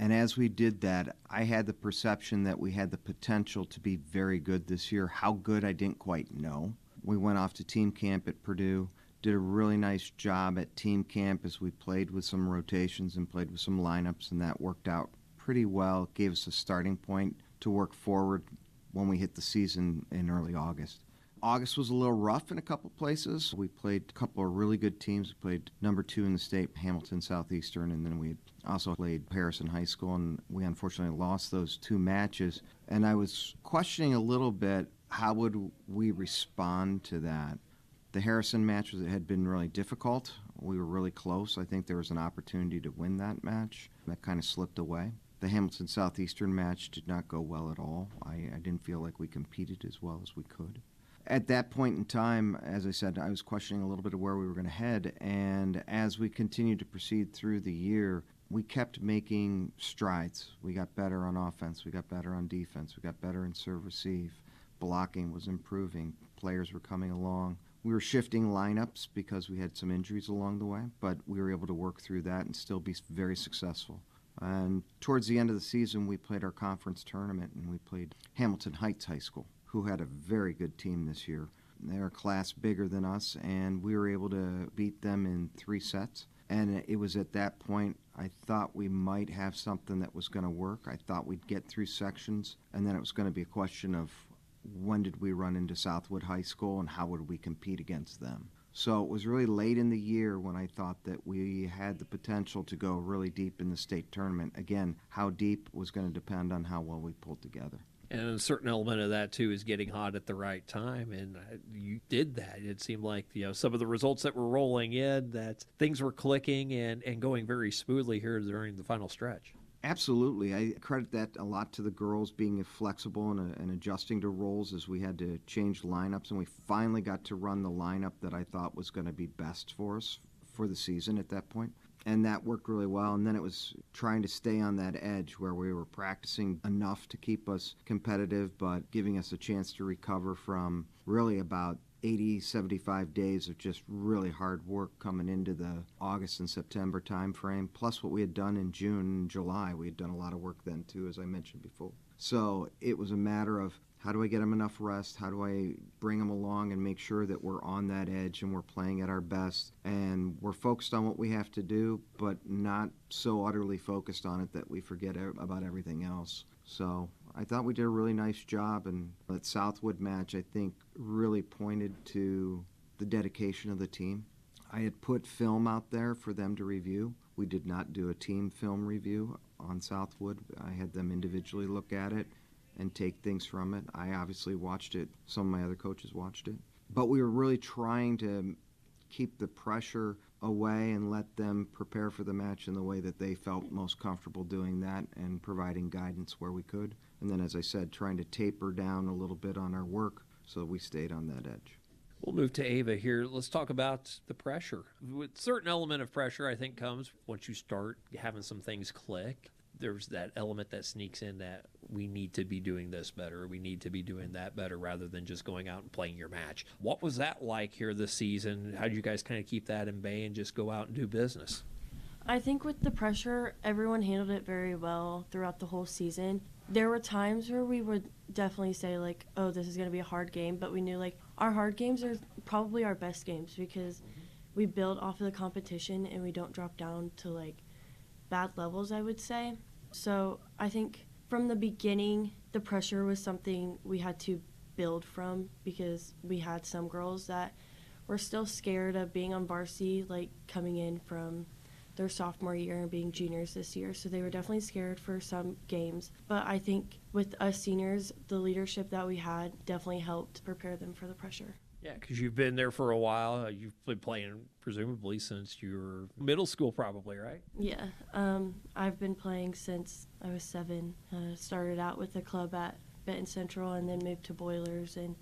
And as we did that, I had the perception that we had the potential to be very good this year. How good, I didn't quite know. We went off to team camp at Purdue, did a really nice job at team camp as we played with some rotations and played with some lineups, and that worked out pretty well. It gave us a starting point to work forward when we hit the season in early August. August was a little rough in a couple places. We played a couple of really good teams. We played number two in the state, Hamilton Southeastern, and then we also played Harrison High School, and we unfortunately lost those two matches. And I was questioning a little bit, how would we respond to that? The Harrison match was, it had been really difficult. We were really close. I think there was an opportunity to win that match. That kind of slipped away. The Hamilton Southeastern match did not go well at all. I, I didn't feel like we competed as well as we could. At that point in time, as I said, I was questioning a little bit of where we were going to head, and as we continued to proceed through the year, we kept making strides. We got better on offense, we got better on defense, we got better in serve-receive. Blocking was improving, players were coming along. We were shifting lineups because we had some injuries along the way, but we were able to work through that and still be very successful. And towards the end of the season, we played our conference tournament, and we played Hamilton Heights High School, who had a very good team this year. They're a class bigger than us, and we were able to beat them in three sets. And it was at that point I thought we might have something that was going to work. I thought we'd get through sections, and then it was going to be a question of when did we run into Southwood High School and how would we compete against them. So it was really late in the year when I thought that we had the potential to go really deep in the state tournament. Again, how deep was going to depend on how well we pulled together. And a certain element of that, too, is getting hot at the right time, and you did that. It seemed like, you know, some of the results that were rolling in, that things were clicking and, and going very smoothly here during the final stretch. Absolutely. I credit that a lot to the girls being flexible and, uh, and adjusting to roles as we had to change lineups, and we finally got to run the lineup that I thought was going to be best for us for the season at that point. And that worked really well. And then it was trying to stay on that edge where we were practicing enough to keep us competitive, but giving us a chance to recover from really about eighty, seventy-five days of just really hard work coming into the August and September time frame, plus what we had done in June and July. We had done a lot of work then, too, as I mentioned before. So it was a matter of, how do I get them enough rest? How do I bring them along and make sure that we're on that edge and we're playing at our best and we're focused on what we have to do, but not so utterly focused on it that we forget about everything else. So I thought we did a really nice job, and that Southwood match, I think, really pointed to the dedication of the team. I had put film out there for them to review. We did not do a team film review on Southwood. I had them individually look at it and take things from it. I obviously watched it. Some of my other coaches watched it. But we were really trying to keep the pressure away and let them prepare for the match in the way that they felt most comfortable doing that and providing guidance where we could. And then, as I said, trying to taper down a little bit on our work so we stayed on that edge. We'll move to Ava here. Let's talk about the pressure. With certain element of pressure, I think, comes once you start having some things click. There's that element that sneaks in that we need to be doing this better, we need to be doing that better, rather than just going out and playing your match. What was that like here this season? How did you guys kind of keep that in bay and just go out and do business? I think with the pressure, everyone handled it very well throughout the whole season. There were times where we would definitely say, like, oh, this is going to be a hard game, but we knew, like, our hard games are probably our best games because we build off of the competition and we don't drop down to, like, bad levels, I would say. So I think from the beginning, the pressure was something we had to build from because we had some girls that were still scared of being on varsity, like coming in from their sophomore year and being juniors this year. So they were definitely scared for some games. But I think with us seniors, the leadership that we had definitely helped prepare them for the pressure. Yeah, because you've been there for a while. You've been playing presumably since you were middle school probably, right? Yeah. Um, I've been playing since I was seven. Uh, started out with the club at Benton Central and then moved to Boilers and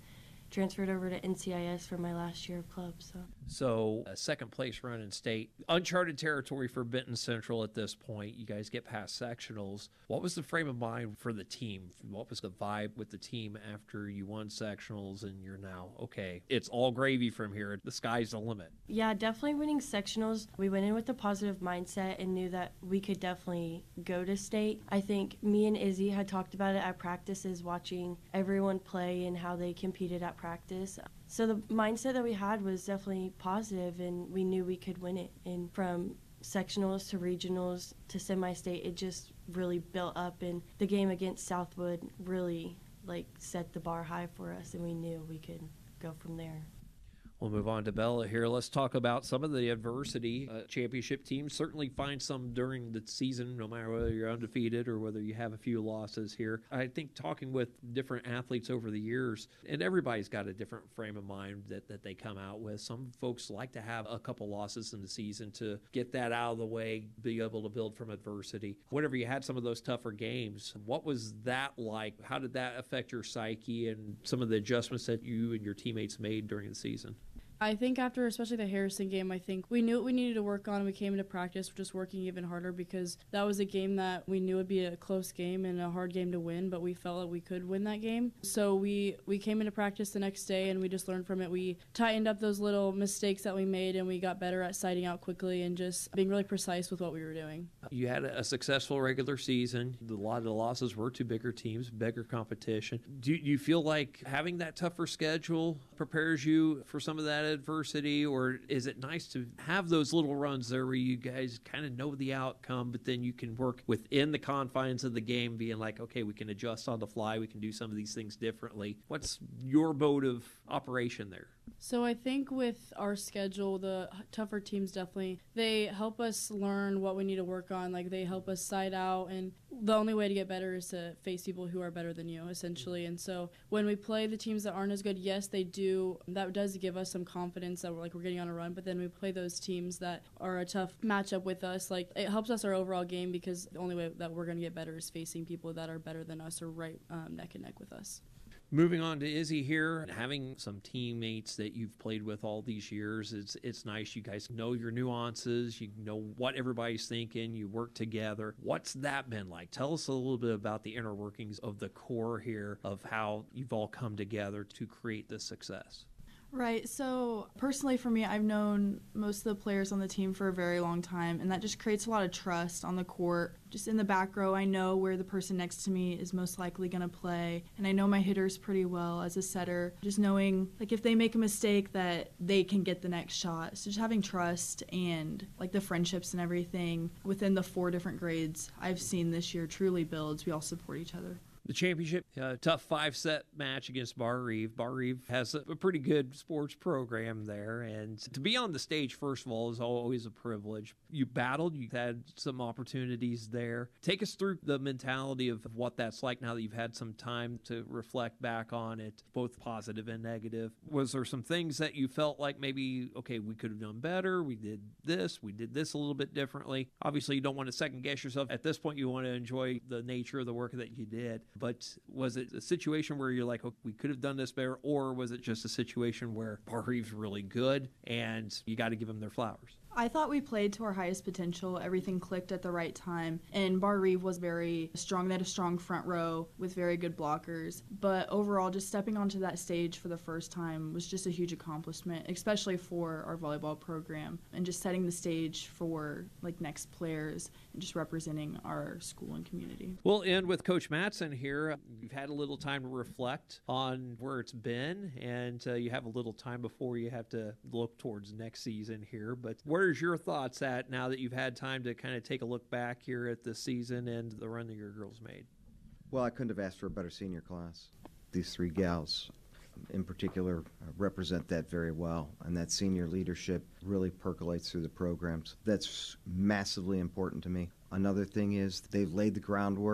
transferred over to N C I S for my last year of club. So, so a second place run in state, uncharted territory for Benton Central at this point. You guys get past sectionals. What was the frame of mind for the team? What was the vibe with the team after you won sectionals and you're now, okay, it's all gravy from here. The sky's the limit. Yeah, definitely winning sectionals. We went in with a positive mindset and knew that we could definitely go to state. I think me and Izzy had talked about it at practices, watching everyone play and how they competed at practice. So the mindset that we had was definitely positive, and we knew we could win it. And from sectionals to regionals to semi-state, it just really built up, and the game against Southwood really like set the bar high for us, and we knew we could go from there. We'll move on to Bella here. Let's talk about some of the adversity. Uh, championship teams certainly find some during the season, no matter whether you're undefeated or whether you have a few losses here. I think talking with different athletes over the years, and everybody's got a different frame of mind that, that they come out with. Some folks like to have a couple losses in the season to get that out of the way, be able to build from adversity. Whenever you had some of those tougher games, what was that like? How did that affect your psyche and some of the adjustments that you and your teammates made during the season? I think after especially the Harrison game, I think we knew what we needed to work on. We came into practice just working even harder because that was a game that we knew would be a close game and a hard game to win, but we felt that we could win that game. So we, we came into practice the next day and we just learned from it. We tightened up those little mistakes that we made and we got better at sighting out quickly and just being really precise with what we were doing. You had a successful regular season. A lot of the losses were to bigger teams, bigger competition. Do you feel like having that tougher schedule prepares you for some of that adversity, or is it nice to have those little runs there where you guys kind of know the outcome, but then you can work within the confines of the game, being like, okay, we can adjust on the fly, we can do some of these things differently? What's your mode of operation there? So I think with our schedule, the tougher teams definitely, they help us learn what we need to work on. Like, they help us side out, and the only way to get better is to face people who are better than you, essentially. And so when we play the teams that aren't as good, yes, they do. That does give us some confidence that we're like we're getting on a run. But then we play those teams that are a tough matchup with us. Like, it helps us our overall game because the only way that we're going to get better is facing people that are better than us or right um, neck and neck with us. Moving on to Izzy here, having some teammates that you've played with all these years, it's it's nice. You guys know your nuances. You know what everybody's thinking. You work together. What's that been like? Tell us a little bit about the inner workings of the core here, of how you've all come together to create this success. Right. So personally for me, I've known most of the players on the team for a very long time, and that just creates a lot of trust on the court. Just in the back row, I know where the person next to me is most likely going to play, and I know my hitters pretty well as a setter. Just knowing, like, if they make a mistake, that they can get the next shot. So just having trust and, like, the friendships and everything within the four different grades I've seen this year truly builds. We all support each other. The championship, uh, tough five-set match against Bar Reeve. Bar Reeve has a, a pretty good sports program there, and to be on the stage, first of all, is always a privilege. You battled, you had some opportunities there. Take us through the mentality of what that's like now that you've had some time to reflect back on it, both positive and negative. Was there some things that you felt like maybe, okay, we could have done better, we did this, we did this a little bit differently? Obviously, you don't want to second-guess yourself. At this point, you want to enjoy the nature of the work that you did. But was it a situation where you're like, oh, we could have done this better, or was it just a situation where Bar Reeve's really good and you got to give them their flowers? I thought we played to our highest potential. Everything clicked at the right time. And Bar Reeve was very strong. They had a strong front row with very good blockers. But overall, just stepping onto that stage for the first time was just a huge accomplishment, especially for our volleyball program. And just setting the stage for, like, next players and just representing our school and community. We'll end with Coach Matson here. You've had a little time to reflect on where it's been, and uh, you have a little time before you have to look towards next season here. But where Where's your thoughts at now that you've had time to kind of take a look back here at the season and the run that your girls made? Well, I couldn't have asked for a better senior class. These three gals in particular represent that very well, and that senior leadership really percolates through the programs. That's massively important to me. Another thing is they've laid the groundwork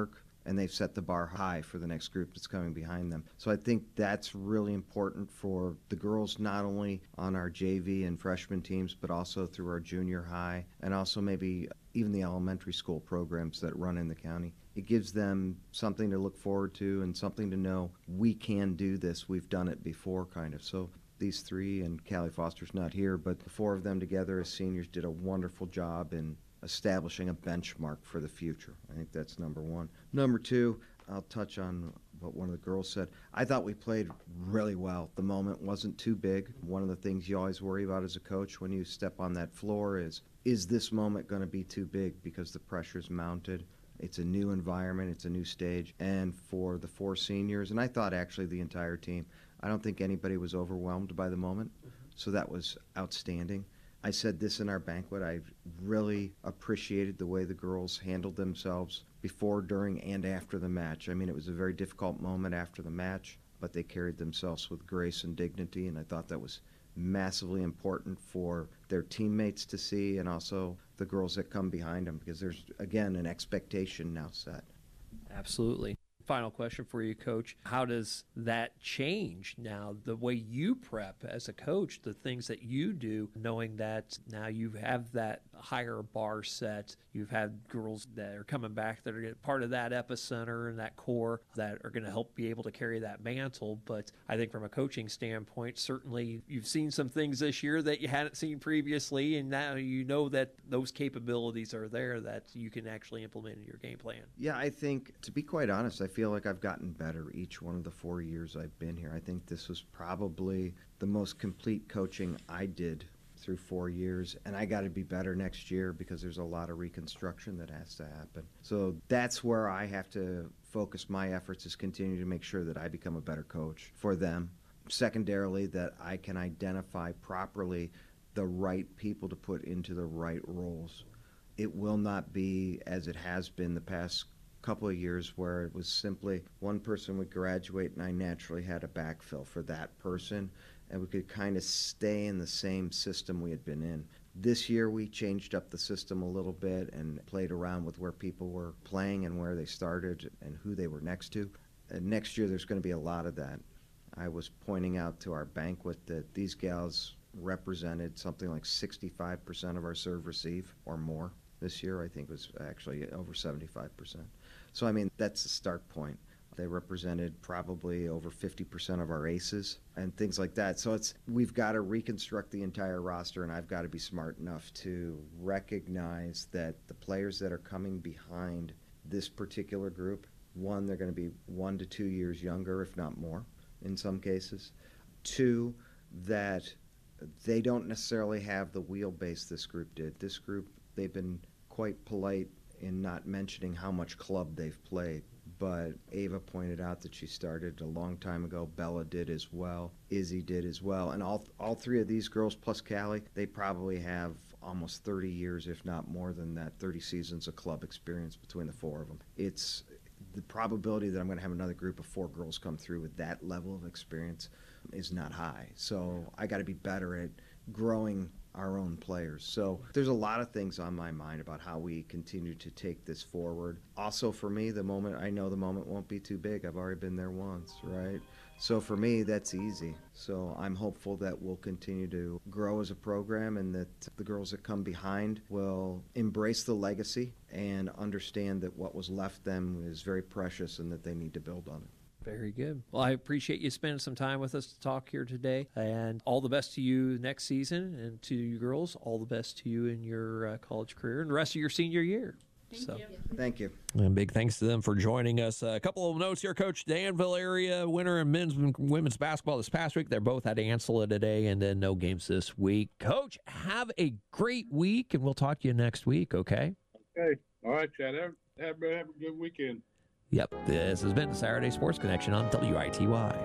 and they've set the bar high for the next group that's coming behind them. So I think that's really important for the girls, not only on our J V and freshman teams, but also through our junior high and also maybe even the elementary school programs that run in the county. It gives them something to look forward to and something to know we can do this. We've done it before, kind of. So these three, and Callie Foster's not here, but the four of them together as seniors did a wonderful job in establishing a benchmark for the future. I think that's number one. Number two, I'll touch on what one of the girls said. I thought we played really well. The moment wasn't too big. One of the things you always worry about as a coach when you step on that floor is, is this moment going to be too big because the pressure's mounted? It's a new environment. It's a new stage. And for the four seniors, and I thought actually the entire team, I don't think anybody was overwhelmed by the moment. So that was outstanding. I said this in our banquet. I really appreciated the way the girls handled themselves before, during, and after the match. I mean, it was a very difficult moment after the match, but they carried themselves with grace and dignity, and I thought that was massively important for their teammates to see and also the girls that come behind them, because there's, again, an expectation now set. Absolutely. Final question for you, Coach. How does that change now, the way you prep as a coach, the things that you do, knowing that now you have that higher bar set, you've had girls that are coming back that are part of that epicenter and that core that are going to help be able to carry that mantle. But I think from a coaching standpoint, certainly you've seen some things this year that you hadn't seen previously, and now you know that those capabilities are there that you can actually implement in your game plan. Yeah, I think, to be quite honest, I feel like I've gotten better each one of the four years I've been here. I think this was probably the most complete coaching I did through four years, and I got to be better next year because there's a lot of reconstruction that has to happen. So that's where I have to focus my efforts, is continue to make sure that I become a better coach for them. Secondarily, that I can identify properly the right people to put into the right roles. It will not be as it has been the past couple of years where it was simply one person would graduate and I naturally had a backfill for that person, and we could kind of stay in the same system we had been in. This year we changed up the system a little bit and played around with where people were playing and where they started and who they were next to. And next year there's going to be a lot of that. I was pointing out to our banquet that these gals represented something like sixty-five percent of our serve receive or more. This year I think it was actually over seventy-five percent. So I mean, that's the start point. They represented probably over fifty percent of our aces and things like that. So it's, we've got to reconstruct the entire roster, and I've got to be smart enough to recognize that the players that are coming behind this particular group, one, they're going to be one to two years younger, if not more, in some cases. Two, that they don't necessarily have the wheelbase this group did. This group, they've been quite polite in not mentioning how much club they've played. But Ava pointed out that she started a long time ago. Bella did as well. Izzy did as well. And all all three of these girls, plus Callie, they probably have almost thirty years, if not more than that, thirty seasons of club experience between the four of them. It's the probability that I'm going to have another group of four girls come through with that level of experience is not high. So I got to be better at growing our own players. So there's a lot of things on my mind about how we continue to take this forward. Also for me, the moment, I know the moment won't be too big. I've already been there once, right? So for me, that's easy. So I'm hopeful that we'll continue to grow as a program and that the girls that come behind will embrace the legacy and understand that what was left them is very precious and that they need to build on it. Very good. Well, I appreciate you spending some time with us to talk here today, and all the best to you next season, and to you girls, all the best to you in your uh, college career and the rest of your senior year. Thank so. you. Thank you. And big thanks to them for joining us. Uh, a couple of notes here, Coach. Danville area winner in men's and women's basketball this past week. They're both at Ancilla today, and then no games this week. Coach, have a great week, and we'll talk to you next week, okay? Okay. All right, Chad. Have, have, have a good weekend. Yep, this has been the Saturday Sports Connection on W I T Y.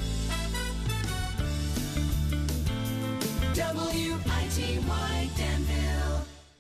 W I T Y Denver.